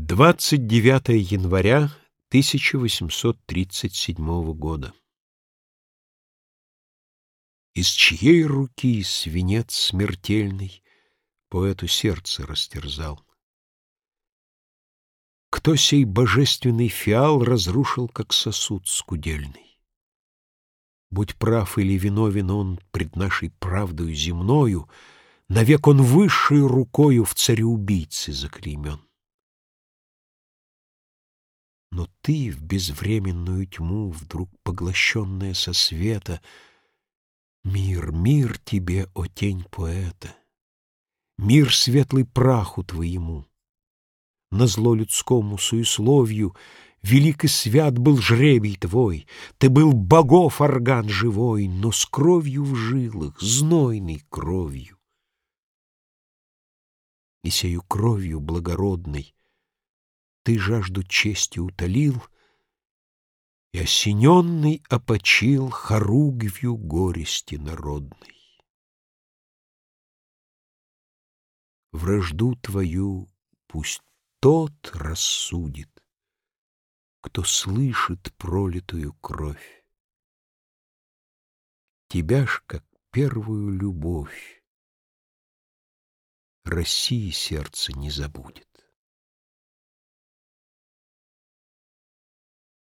29 января 1837 года. Из чьей руки свинец смертельный поэту сердце растерзал? Кто сей божественный фиал разрушил, как сосуд скудельный? Будь прав или виновен он пред нашей правдою земною, навек он высшей рукою в цареубийце заклеймен. Но ты, в безвременную тьму, вдруг поглощенная со света, мир, мир тебе, о тень поэта, мир светлый праху твоему. Назло людскому суесловию велик и свят был жребий твой, ты был богов орган живой, но с кровью в жилах, знойной кровью. И сею кровью благородной ты жажду чести утолил и, осененный, опочил хоругвью горести народной. Вражду твою пусть тот рассудит, кто слышит пролитую кровь. Тебя ж, как первую любовь, России сердце не забудет.